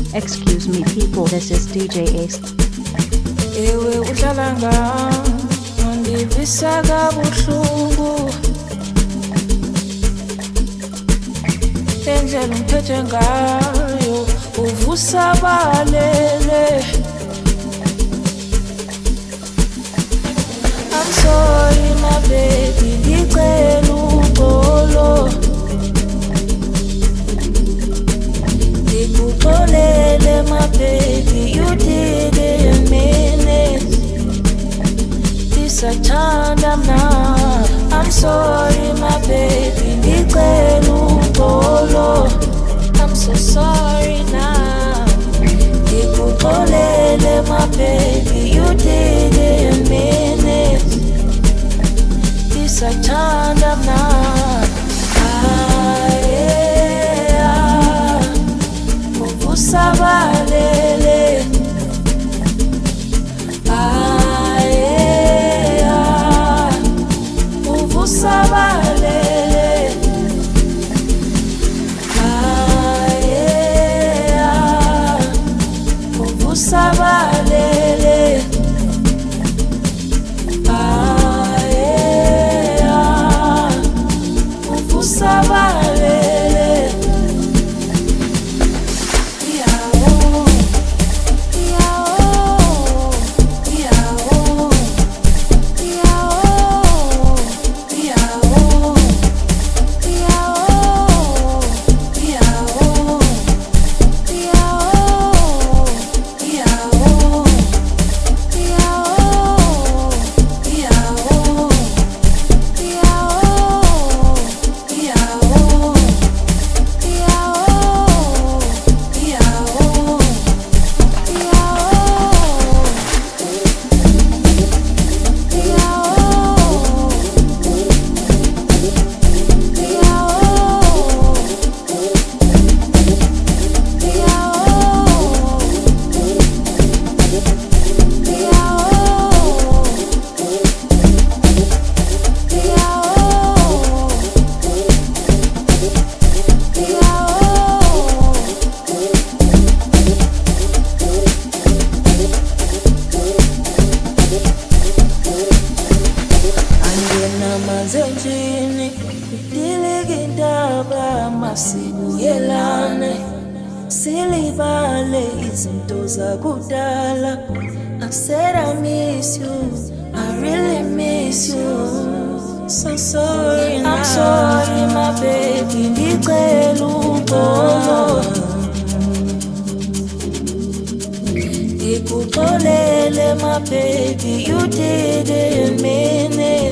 Excuse me people, this is DJ Ace. Ewe uhlala ngandivisa kabuhlungu indlela ungiphethe ngayo uvusa balele. I'm sorry my baby, ngicela uxolo, ngikuxolele my baby, you didn't mean it, ndisathanda mna. I'm sorry my baby, ngicela uxolo, I'm so sorry now, ngikuxolele my baby, you didn't mean it, ndisathanda mna. Usabalele uvusabalele uvusabalele uvusabalele. I said I miss you, I really miss you. So sorry now. I'm sorry my baby, ngicela uxolo, ngikuxolele my baby, you didn't mean it,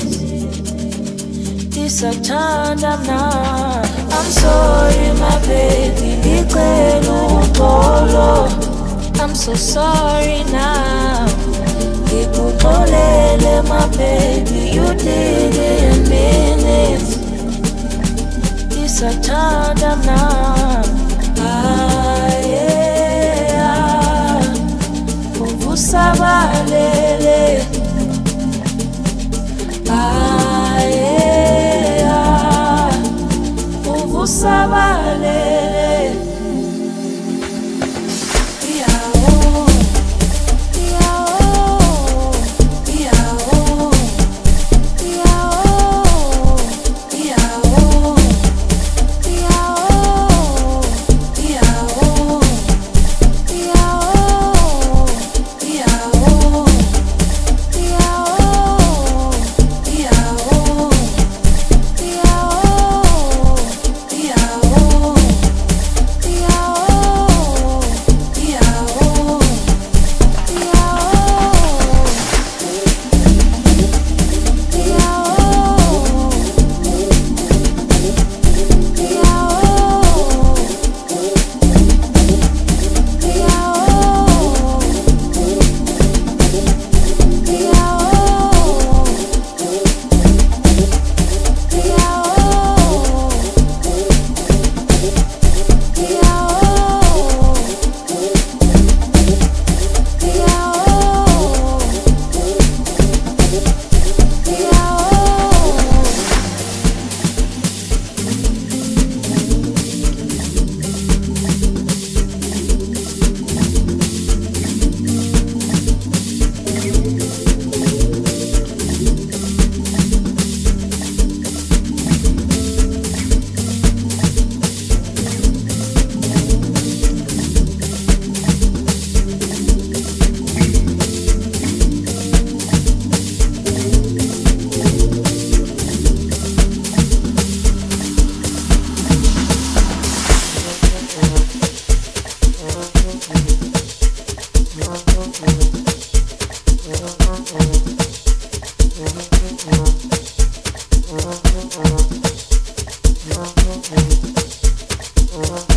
ndisathanda mna. I'm sorry my baby, ngicela uxolo, I'm so sorry now, ngikuxolele my baby, you didn't mean it, ndisathanda mna. Uvusabalele uvusabalele.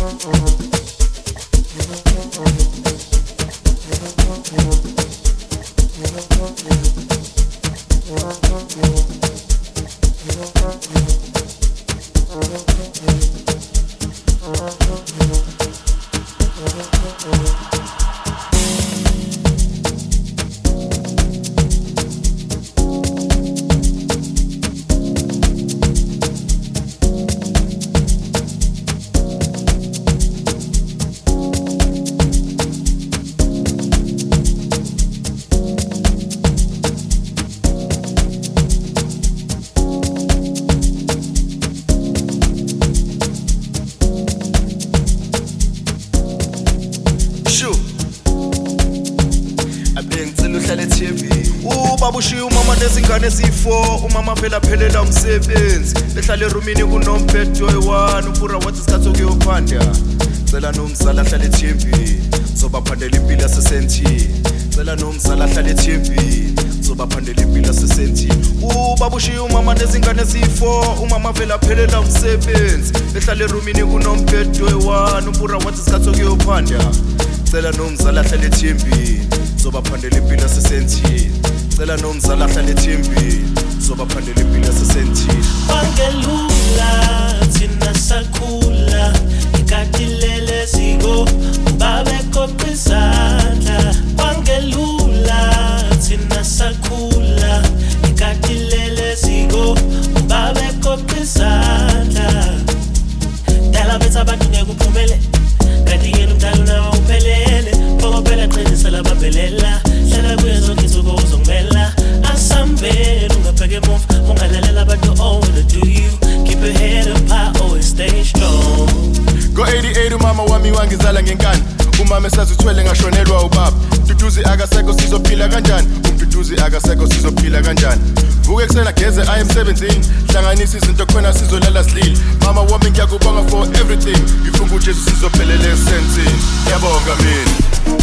Babushiya umama nezingane eziyi-4 umama phela phelela umsebenzi behlala erumini kunombhedo oyi-1 ubura wathi isikhathi okuyophanda cela nomzala ahlale ethembini zobaphandela impilo yasesentini cela nomzala ahlale ethembini zobaphandela impilo yasesentini babushiya umama nezingane eziyi-4 umama phela phelela umsebenzi behlala erumini kunombhedo oyi-1 ubura wathi isikhathi okuyophanda cela nomzala ahlale ethembini zobaphandela impilo yasesentini cela nomzala ahlale ethembini zobaphandela impilo yasesentini Kwangelula thina sakhula ikadilele ziko ubabe kopizandla Kwangelula thina sakhula ikadilele ziko ubabe kopizandla Dala betha abantu ngekuphumele kanti yena umdala nawe uphelele phela qinisa labambelela hlala kuye zonke insuku uzongimela asambele ungapheke emuva ungalalela abantu wanna do you keep your head up high always stay strong Go 88 umama wami wangizala ngenkani umama esazithwele ngashonelwa ubaba Mduduzi akasekho sizophila kanjani umduduzi akasekho sizophila kanjani Vuke kusena geze I am 17 hlanganisa izinto khona sizolala silile mama wami ngiyakubonga for everything ngifunga uJesu sizophelela esentini yabonga mina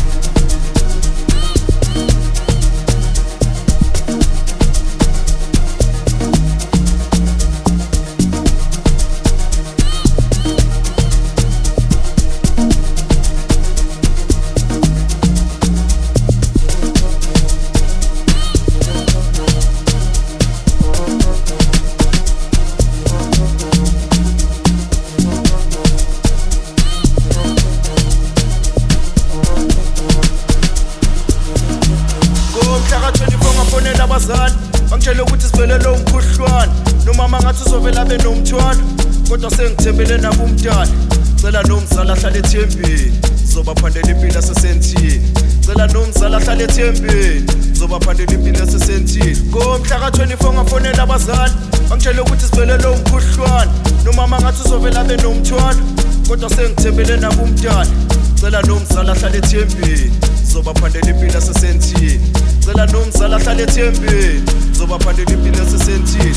Bangitshela ukuthi siphelele umkhuhlwane nomama ngathi uzovela abe nomthwalo kodwa sengithembele nakumntana cela nomzala ahlale ethembini zobaphandela impilo yasesentini cela nomzala ahlale ethembini zobaphandela impilo yasesentini ngomhla ka-24 ngafonela abazali bangitshela ukuthi siphelele umkhuhlwane nomama ngathi uzovela abe nomthwalo kodwa sengithembele nakumntana cela nomzala ahlale ethembini zobaphandela impilo yasesentini cela nomzala ahlale ethembini zobaphandela impilo yasesentini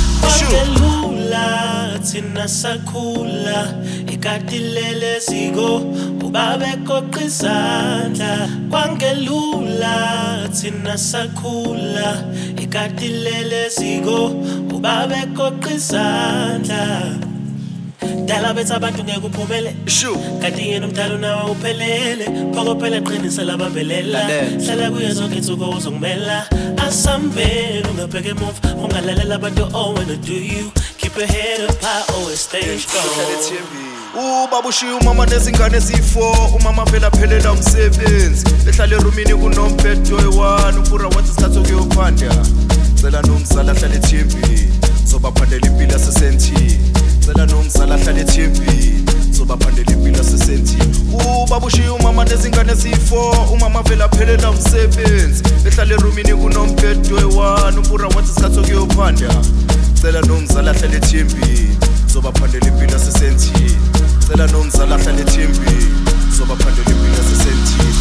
Kwangelula thina sakhula ikadilele ziko ubabe koqizandla Kwangelula thina sakhula ikadilele ziko ubabe koqizandla Dala betha abantu ngekuphumele kanti yena umdala nawe uphelele phela qinisa labambelela hlala kuye zonke insuku uzongimela asambele ungapheke emuva ungalalela abantu wanna do you keep your head up high always stay strong Babushiya umama nezingane eziyi-4 umama phela phelela umsebenzi behlala erumini kunombhedo oyi-1 ubura wathi isikhathi okuyophanda cela nomzala ahlale ethembini zobaphandela impilo yasesentini cela nomzala ahlale ethembini zobaphandela impilo yasesentini babushiya umama nezingane eziyi-4 umama phela phelela umsebenzi behlala erumini kunombhedo oyi-1 ubura wathi isikhathi okuyophanda cela nomzala ahlale ethembini zobaphandela impilo yasesentini cela nomzala ahlale ethembini zobaphandela impilo yasesentini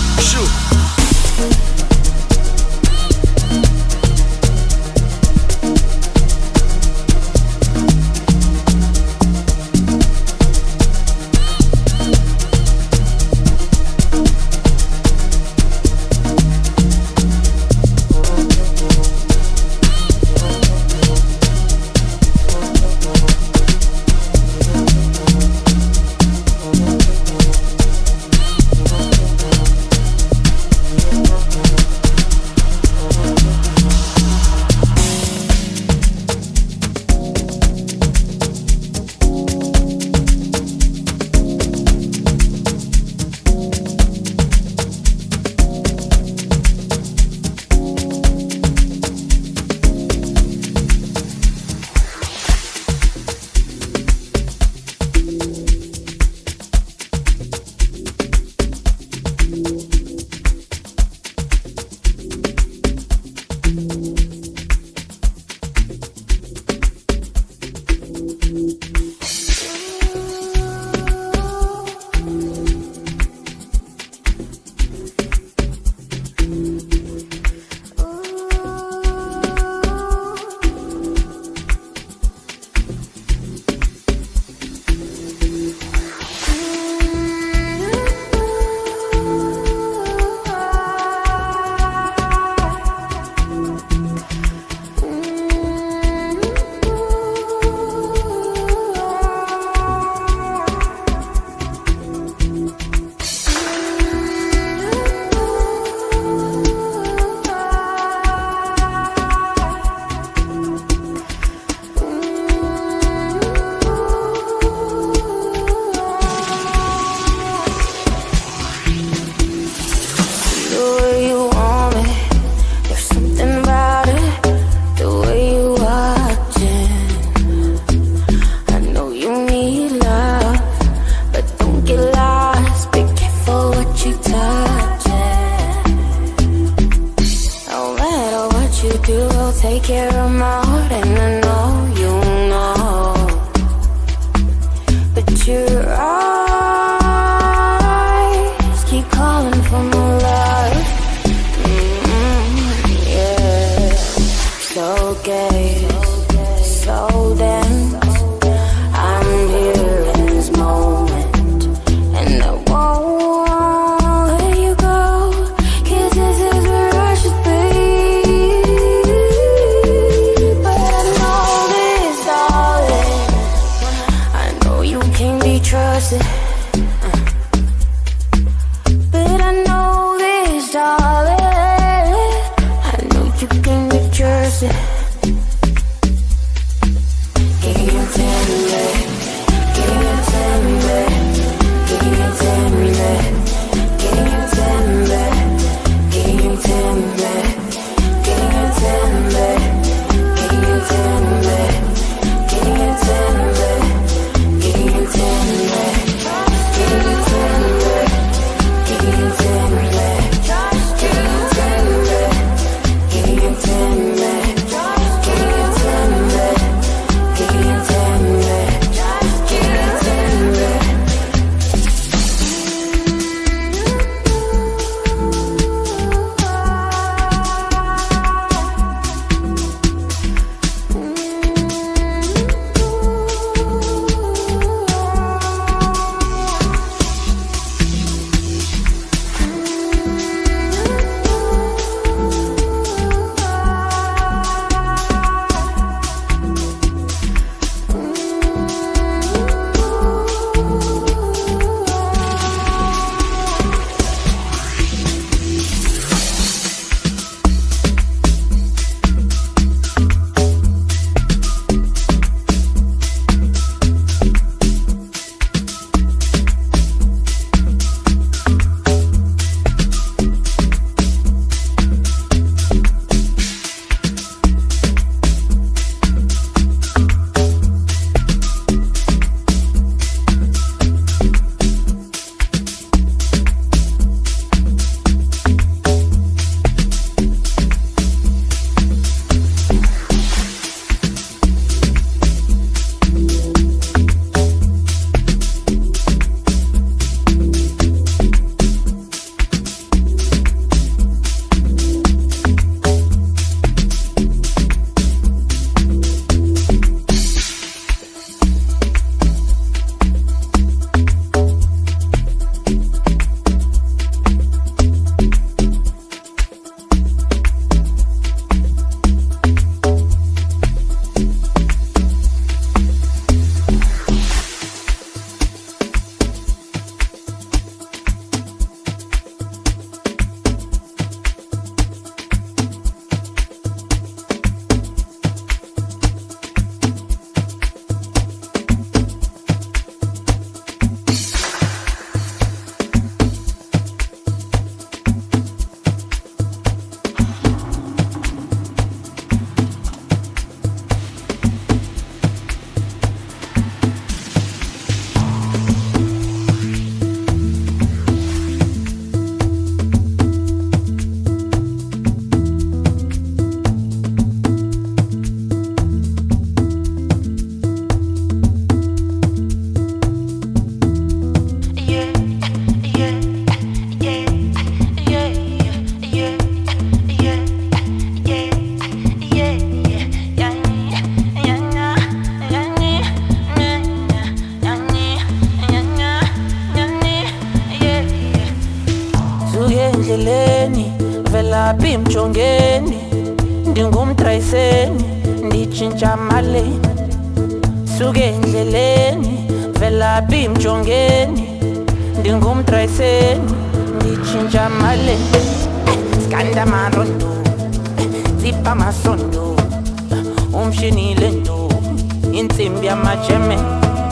endleleni vela bimjongeni ndingumdrayiseni nditshintsha maleni suke endleleni vela bimjongeni ndingumdrayiseni nditshintsha maleni skanda marondo zipa masondo umshini lento insimbi yamajemeni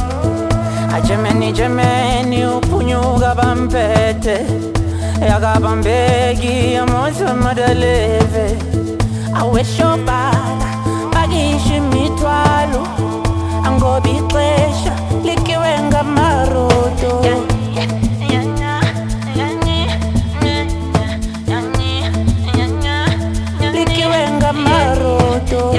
ajemeni uphunyuka bamphethe yakabambeki amosa madaleve aweshobala bakisha imithwalo angoba ixesha likiwe ngamarodo likiwe ngamarodo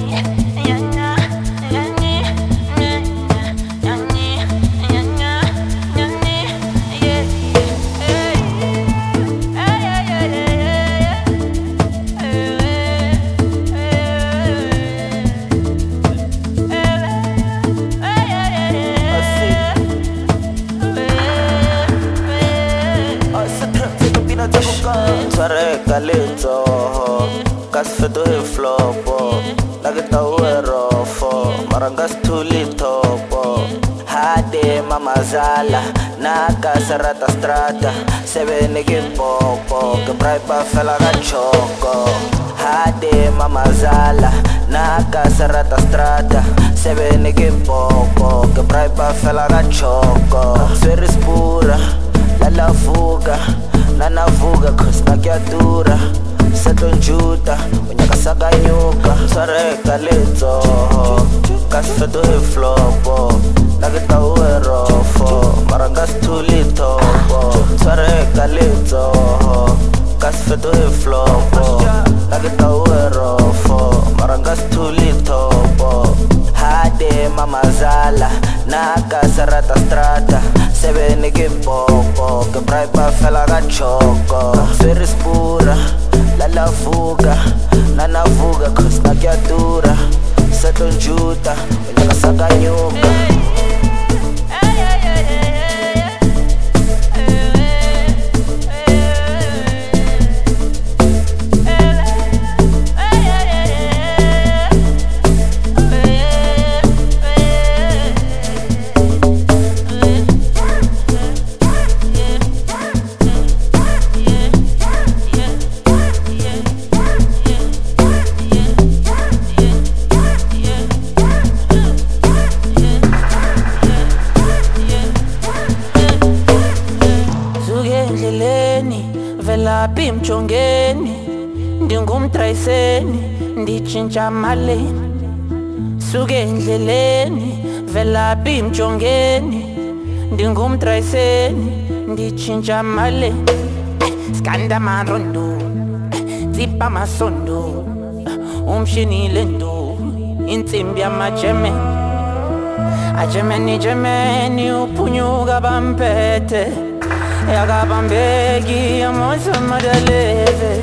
Sareka lento, kasfeto he flopo, lagita uerofo, marangas tulitopo. Hade mama zala, naka serata strata, sebene que popo, que braipa fela gachoco. Hade mama zala, naka serata strata, sebene que popo, que braipa fela gachoco. Sueres pura, la fuga. Nana fuga cause nakiatura Seto njuta, unyaka saganyuka Sareka leto, kasfeto he flopo Nagita uerofo, marangas tulitopo Sareka leto, kasfeto he flopo Nagita uerofo, marangas tulitopo Hade mama zala, naka serata strata Sebene que popo, que braipa fela gachoco Sueres pura, la fuga, nana fuga cause nakiatura Seto njuta, unyaka saganyuka vela bimjongeni ndingumdrayiseni nditshintsha maleni suke endleleni vela bimjongeni ndingumdrayiseni nditshintsha maleni skanda marondo zipa masondo umshini lento insimbi yamajemeni ajemeni uphunyuka bamphethe yakabambeki amosa madaleve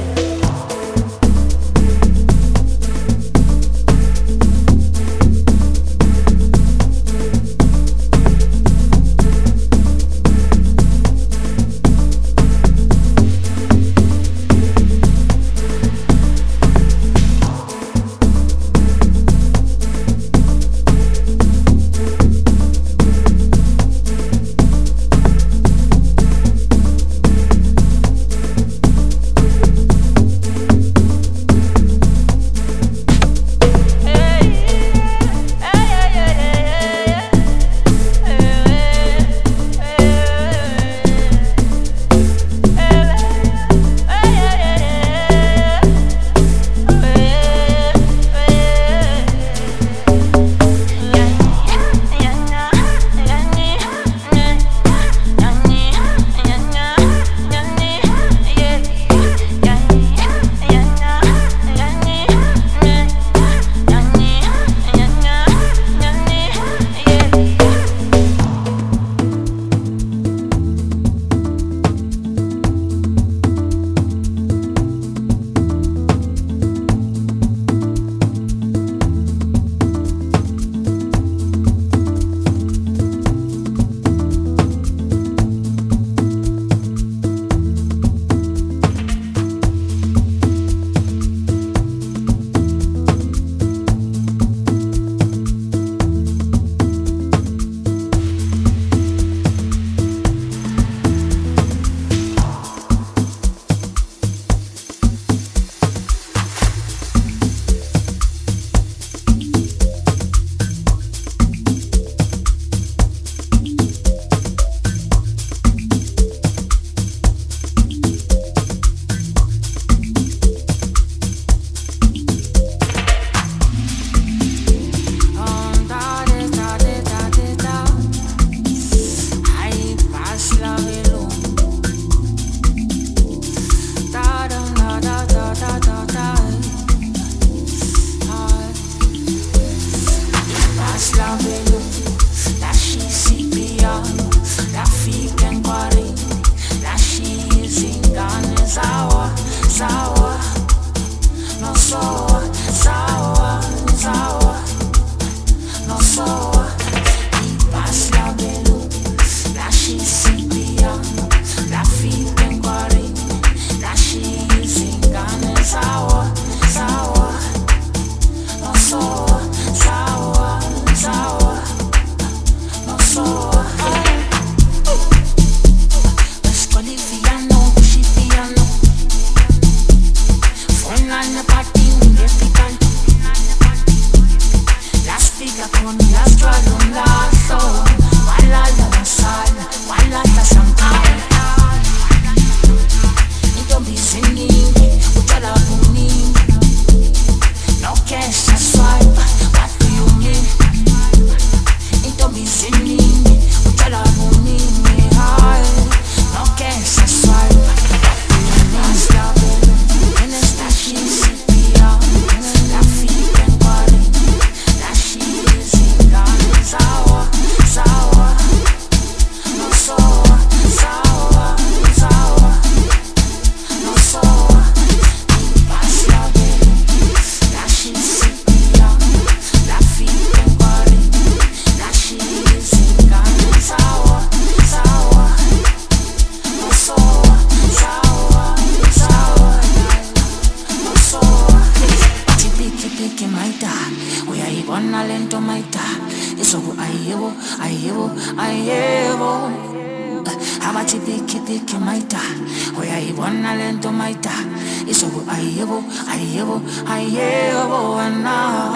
ayebo abathi dikhi maita uyayibona lento maita isoku ayebo wena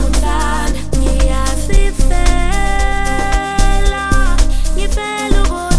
Ngifela ukuthi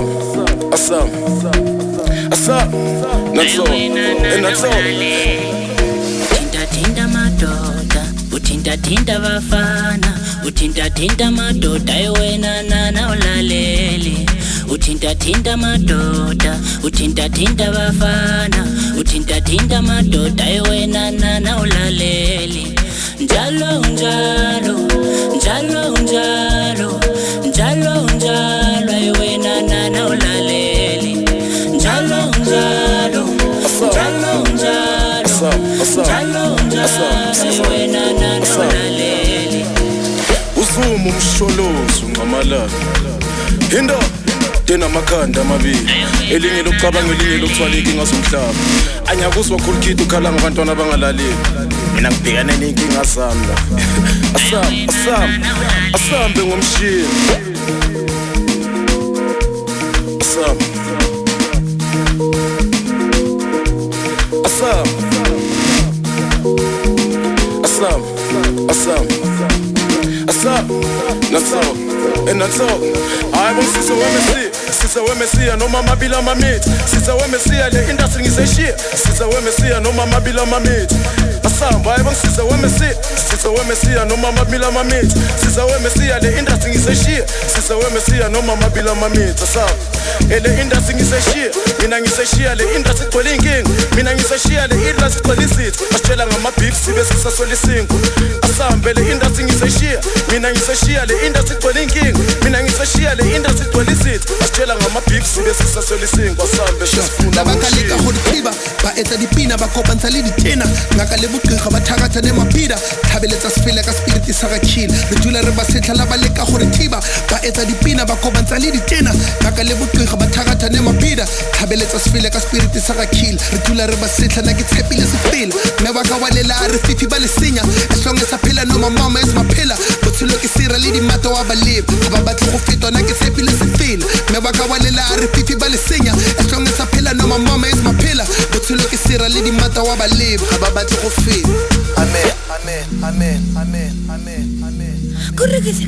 Tinda madoda, uthinda bafana, uthinda madoda ewena nana ulaleli. Uthinda madoda, uthinda bafana, uthinda madoda ewena nana ulaleli. Njalo ewena nana ulaleli. Njalo ewena nana ulaleli. Uzuma umsholozi unqamalala. Hinda tena makhanda amabili. Elinye lokucabanga elinye lokuthwala inkinga zomhlaba. Anyakuzwa khulukhithi ukhala ngabantwana abangalaleli. Mina ngibhekane nenkinga zami la. Asambe ngomshini. That's all. I want to Sisa we Messia, no mama bila mamit. Sisa we Messia, the industry is a shit. Sisa we Messia, no mama bila mamit. Asam, Bible, Sisa we Messia. Sisa we Messia, no mama bila mamit. Sisa we Messia, the industry is a shit. Sisa we Messia, no mama bila mamit. Asam, the industry is a shit. Minang is a shit, the industry calling king. Minang is a shit, the industry solicit. Australia, my beef, Sibes is a solicit. Asam, the industry is a shit. Minang is a shit, the industry calling king. Minang is a shit, the industry solicit. Australia, my beef, Sibes is a solicit. Nabakaleka hodkiba ba etsa dipina ba kopantsha le ditena ngaka le botliga ba thakatsa le mapida thabeletsa sefela ka spirit sa ga kill re dula re ba setla la ba leka gore thiba ba etsa dipina ba kopantsha le ditena ngaka le botliga ba thakatsa le mapida thabeletsa sefela ka spirit sa ga kill re dula re ba setla na ke tshepile sefela me ba ka walela re fifi ba le senya as long as phela no mama is my pillar botshelo ke sira le di mato wa ba live ba batla go fetwa na ke tshepile sefela me ba ka walela re fifi ba le senya as long as phela no mama is my pillar botshelo ke sira le di mata wa ba live ba batla go feta amen amen amen amen amen kurukisa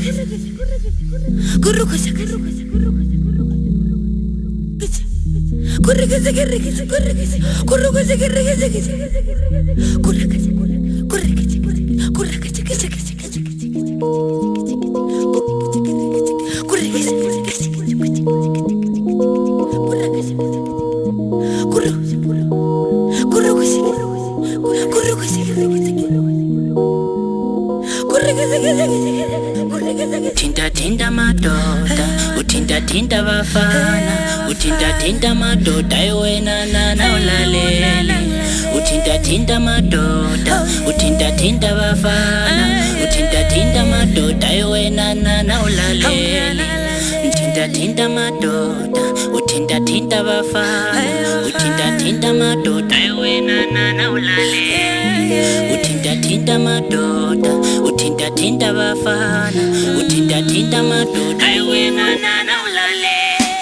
Tinda madoda, uthinda bafana, uthinda madoda ewena nana ulaleli. Uthinda madoda, uthinda bafana, uthinda madoda ewena nana ulaleli. Tinda madoda, uthinda bafana, uthinda madoda ewena nana ulaleli. Uthinda madoda, uthinda bafana, uthinda madoda ewena nana ulaleli.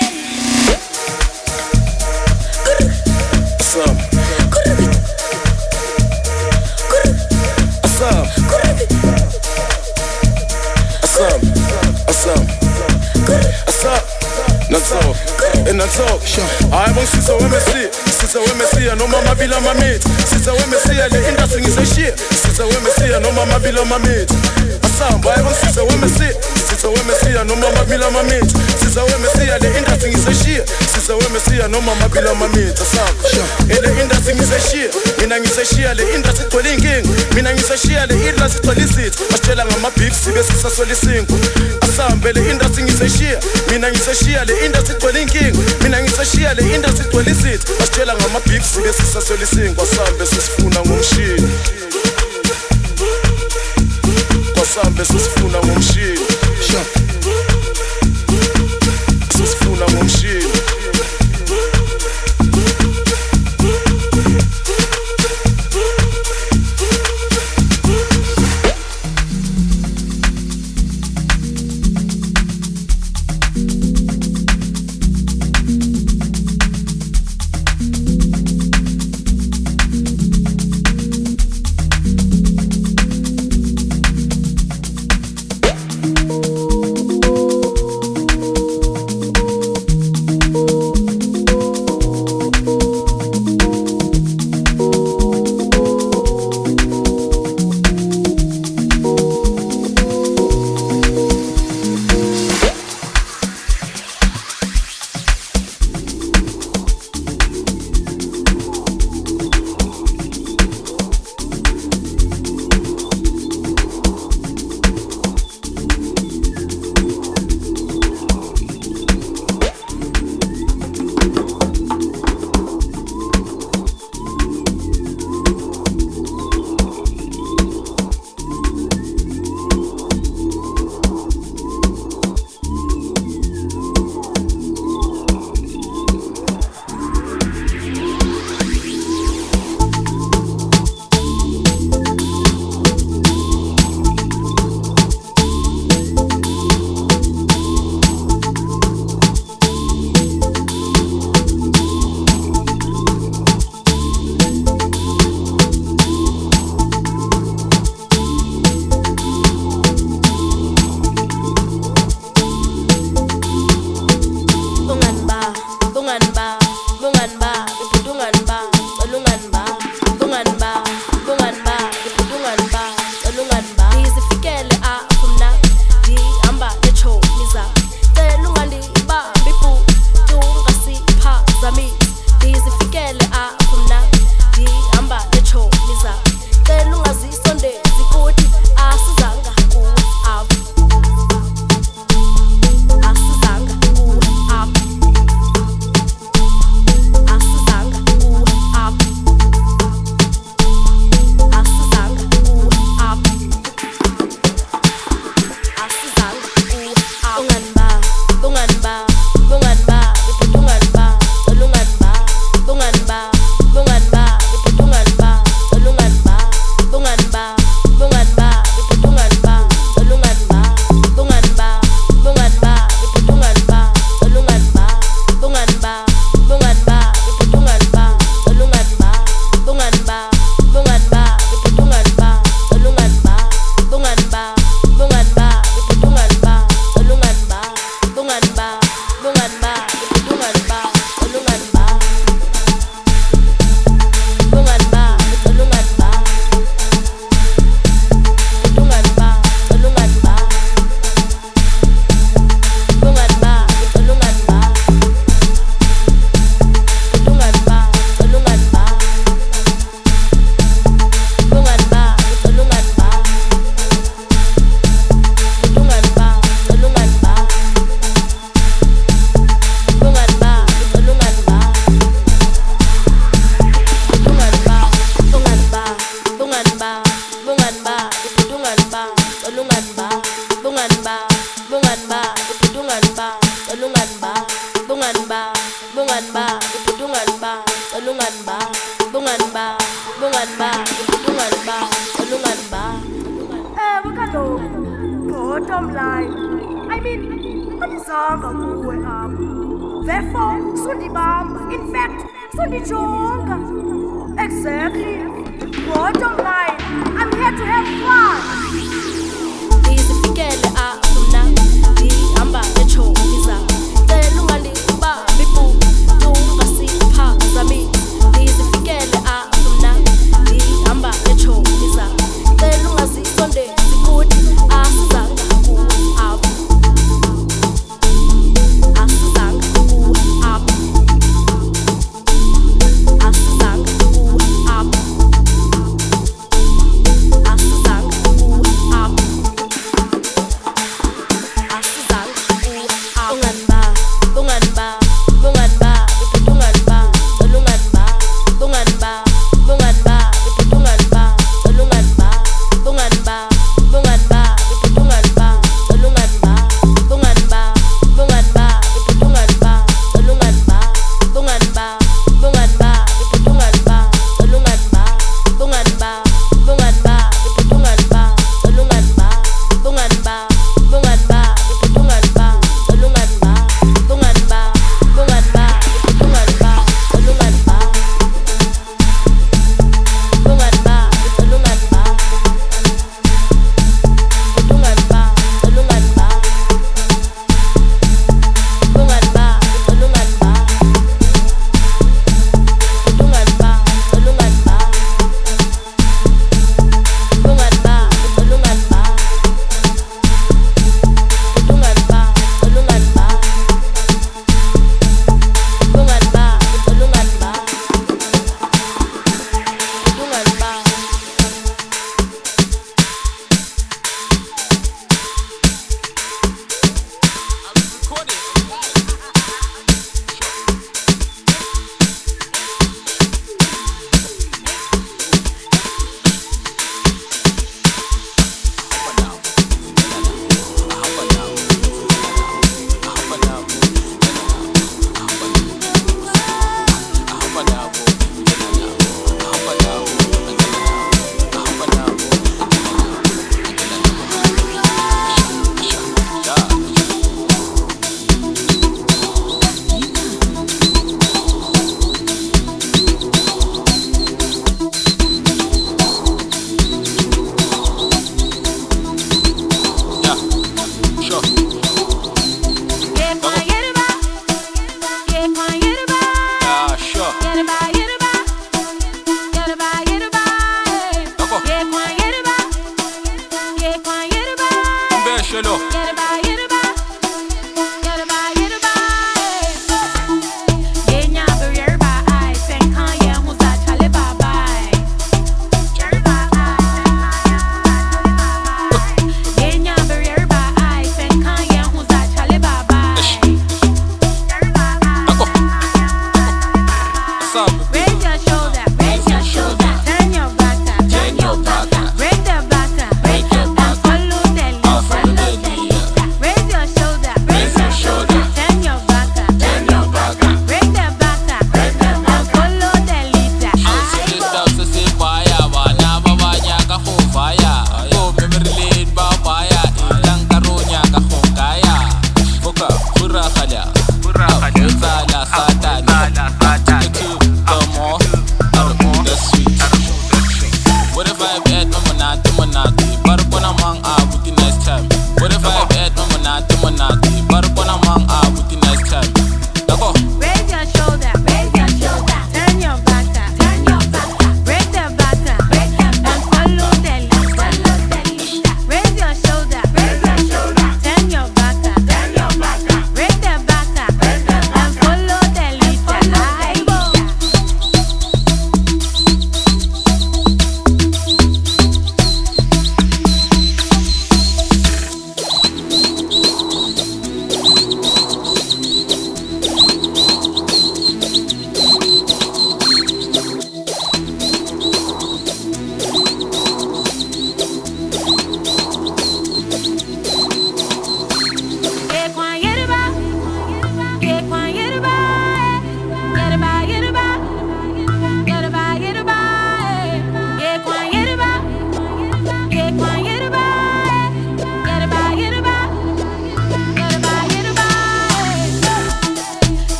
And that's all. I want Sisa we Messia, no mama bila mamit. Sisa we Messia, the industry is a shit. Sisa we Messia, no mama bila mamit. Asam, I want Sisa we Messia, no mama bila mamit. Sisa we Messia, the industry is a shit. Sisa we Messia, no mama bila mamit. Asam, the industry is a shit. Minang is a shit, the industry calling king. Minang is a shit, the industry solicit. Australia, my beef, Sibes is a solicit. Asam, the industry is a shit. Minang is a shit, the industry calling king. Minang is a shit, the industry solicit. Australia, my beef, Sibes is a solicit. Kwasambe sisifuna ngomshini. Kwasambe sisifuna ngomshini. Sisifuna ngomshini. bungan ba, ibudungan ba, talungan ba, bungan ba, bungan ba, ibudungan ba, talungan ba. Kaloku bottom line, I mean, andizanga kuwe apha. Therefore, sundibamba, in fact, sundijonga. Exactly. Bottom line, I'm here to have fun. Ndizifikele apho mna, ndihamba neetshomi zam. Cela ungandibambi bubu, ungasiphaphazami. Ndizifikele apho mna, ndihamba neetshomi zam. Cela ungazisondezi kuthi, asizanga kuwe apho. Asizanga kuwe apho. Asizanga kuwe apho. Asizanga kuwe apho.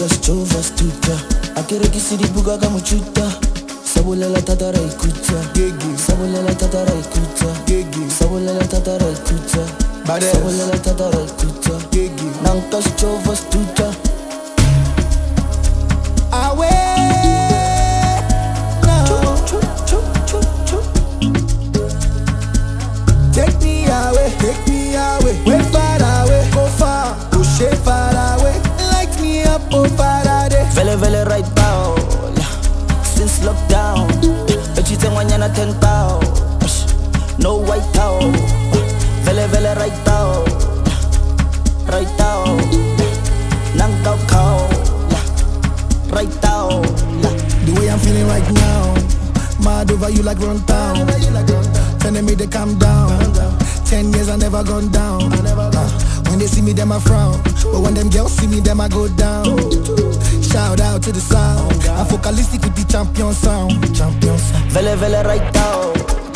Jova stuta akere kisiri buga kama chuta sabulela tatara ikuta sabulela tatara ikuta sabulela tatara ikuta sabulela tatara ikuta nanka Jova stuta awe take me away way far away go far push it far away light me up oh Faraday vele right now since lockdown but you think when you're not 10 pounds no white towel vele right now nang cow right now the way I'm feeling right now mad over you like run town telling me to calm down 10 years I never gone down when they see me them I frown but when them girls see me them I go down shout out to the sound I'm focalistic with the champion sound vele right now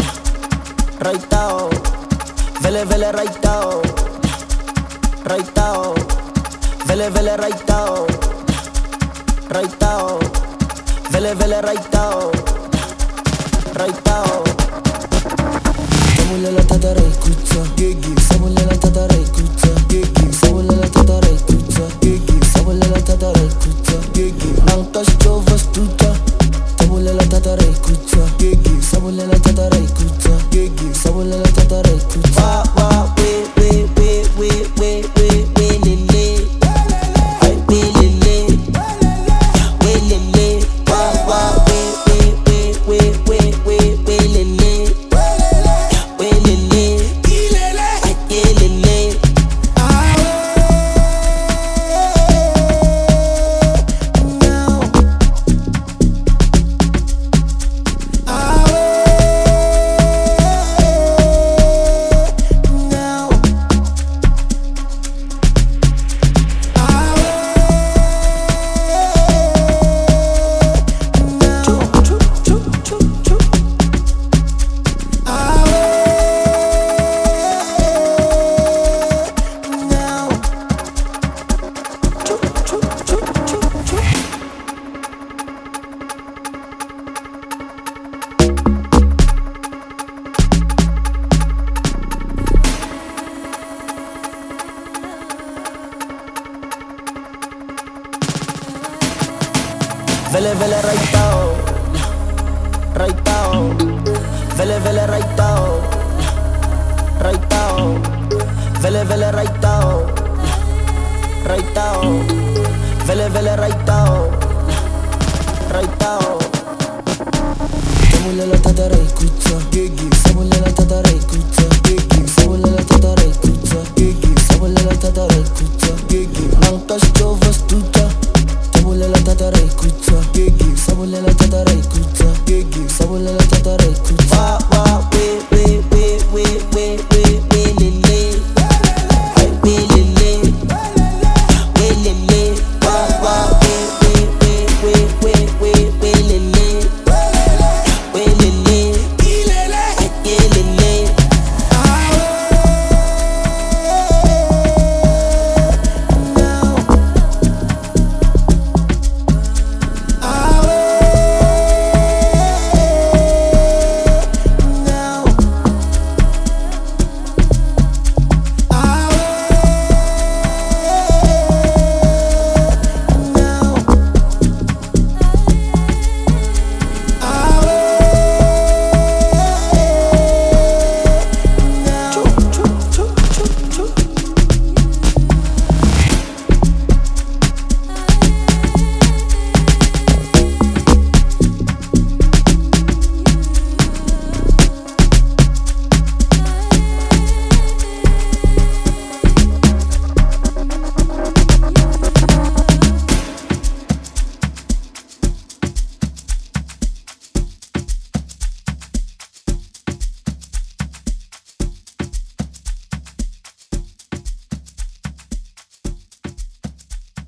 vele right now vele right now vele right now sabulela tatara ikuta sabulela tatara ikuta sabulela tatara ikuta sabulela tatara ikuta nanka Jova stuta sabulela tatara ikuta sabulela tatara ikuta sabulela tatara ikuta wa we lele ai we lele wa we vele right now vele right now vele right now vele right now sabulela tatara ikuta sabulela tatara ikuta sabulela tatara ikuta sabulela tatara ikuta nanka Jova stuta sabulela tatara ikuta sabulela tatara ikuta sabulela tatara ikuta wa we lele ai we lele wa we lele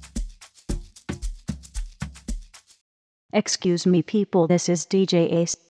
Excuse me people, this is DJ Ace.